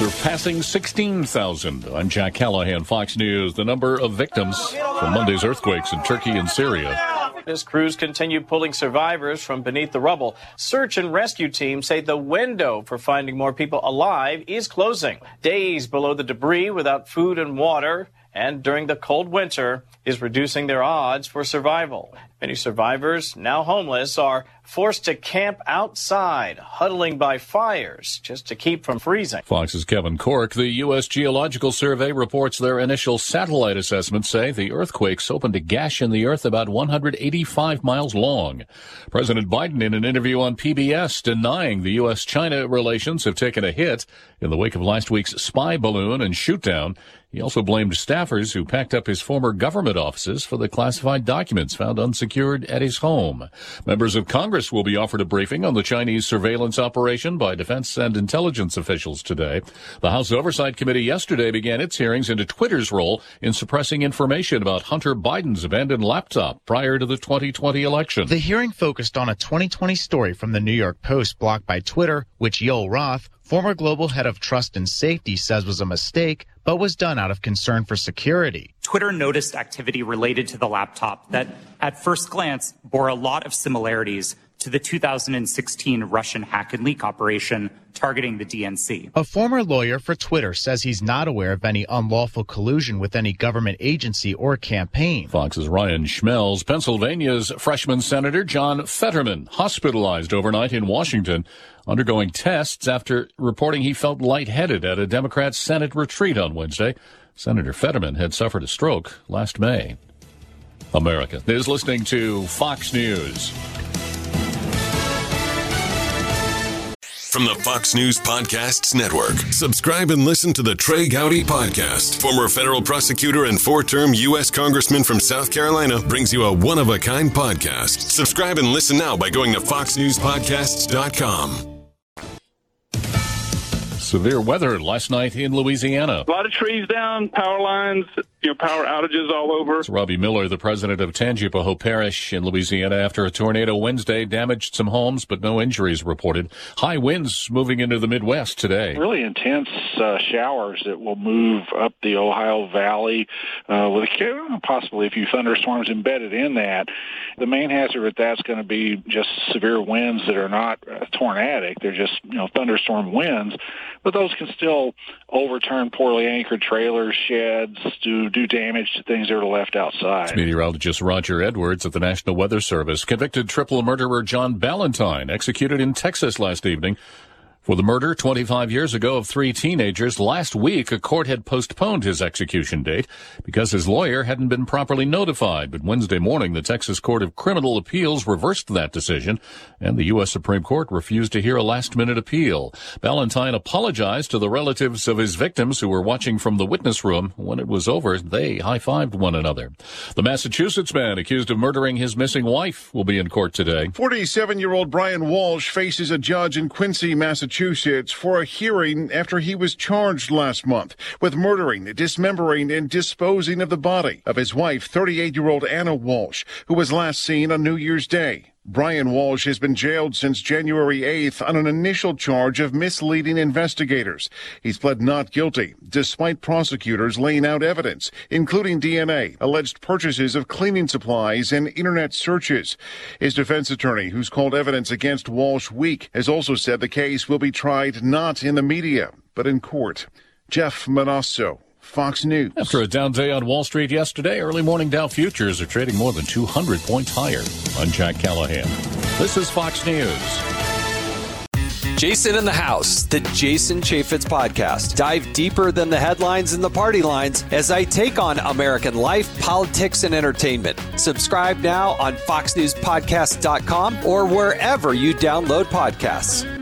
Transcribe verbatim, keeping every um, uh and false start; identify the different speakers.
Speaker 1: surpassing sixteen thousand. I'm Jack Callahan, Fox News. The number of victims from Monday's earthquakes in Turkey and Syria.
Speaker 2: As crews continue pulling survivors from beneath the rubble, search and rescue teams say the window for finding more people alive is closing. Days below the debris without food and water, and during the cold winter, is reducing their odds for survival. Many survivors, now homeless, are forced to camp outside, huddling by fires just to keep from freezing.
Speaker 1: Fox's Kevin Cork. The U S Geological Survey reports their initial satellite assessments say the earthquakes opened a gash in the earth about one hundred eighty-five miles long. President Biden, in an interview on P B S, denying the U S China relations have taken a hit in the wake of last week's spy balloon and shoot-down. He also blamed staffers who packed up his former government offices for the classified documents found unsecured at his home. Members of Congress will be offered a briefing on the Chinese surveillance operation by defense and intelligence officials today. The House Oversight Committee yesterday began its hearings into Twitter's role in suppressing information about Hunter Biden's abandoned laptop prior to the twenty twenty election.
Speaker 3: The hearing focused on a twenty twenty story from the New York Post blocked by Twitter, which Yoel Roth, former global head of trust and safety, says was a mistake, but was done out of concern for security.
Speaker 4: Twitter noticed activity related to the laptop that, at first glance, bore a lot of similarities to the two thousand sixteen Russian hack and leak operation targeting the D N C.
Speaker 3: A former lawyer for Twitter says he's not aware of any unlawful collusion with any government agency or campaign.
Speaker 1: Fox's Ryan Schmelz. Pennsylvania's freshman senator John Fetterman hospitalized overnight in Washington, undergoing tests after reporting he felt lightheaded at a Democrat Senate retreat on Wednesday. Senator Fetterman had suffered a stroke last May. America is listening to Fox News.
Speaker 5: From the Fox News Podcasts Network, subscribe and listen to the Trey Gowdy Podcast. Former federal prosecutor and four-term U S congressman from South Carolina brings you a one-of-a-kind podcast. Subscribe and listen now by going to fox news podcasts dot com.
Speaker 1: Severe weather last night in Louisiana.
Speaker 6: A lot of trees down, power lines, you know, power outages all over.
Speaker 1: It's Robbie Miller, the president of Tangipahoa Parish in Louisiana, after a tornado Wednesday damaged some homes, but no injuries reported. High winds moving into the Midwest today.
Speaker 7: Really intense uh, showers that will move up the Ohio Valley uh, with a, possibly a few thunderstorms embedded in that. The main hazard with that's going to be just severe winds that are not uh, tornadic. They're just, you know, thunderstorm winds. But those can still overturn poorly anchored trailers, sheds, do do damage to things that are left outside.
Speaker 1: Meteorologist Roger Edwards at the National Weather Service. Convicted triple murderer John Ballantyne executed in Texas last evening for the murder twenty-five years ago of three teenagers. Last week, a court had postponed his execution date because his lawyer hadn't been properly notified. But Wednesday morning, the Texas Court of Criminal Appeals reversed that decision, and the U S Supreme Court refused to hear a last-minute appeal. Ballantyne apologized to the relatives of his victims who were watching from the witness room. When it was over, they high-fived one another. The Massachusetts man accused of murdering his missing wife will be in court today.
Speaker 8: forty-seven-year-old Brian Walsh faces a judge in Quincy, Massachusetts, for a hearing after he was charged last month with murdering, dismembering, and disposing of the body of his wife, thirty-eight-year-old Anna Walsh, who was last seen on New Year's Day. Brian Walsh has been jailed since January eighth on an initial charge of misleading investigators. He's pled not guilty, despite prosecutors laying out evidence, including D N A, alleged purchases of cleaning supplies, and internet searches. His defense attorney, who's called evidence against Walsh weak, has also said the case will be tried not in the media, but in court. Jeff Manasso, Fox News.
Speaker 1: After a down day on Wall Street yesterday, early morning Dow futures are trading more than two hundred points higher. I'm Jack Callahan. This is Fox News.
Speaker 9: Jason in the House, the Jason Chaffetz podcast. Dive deeper than the headlines and the party lines as I take on American life, politics, and entertainment. Subscribe now on fox news podcast dot com or wherever you download podcasts.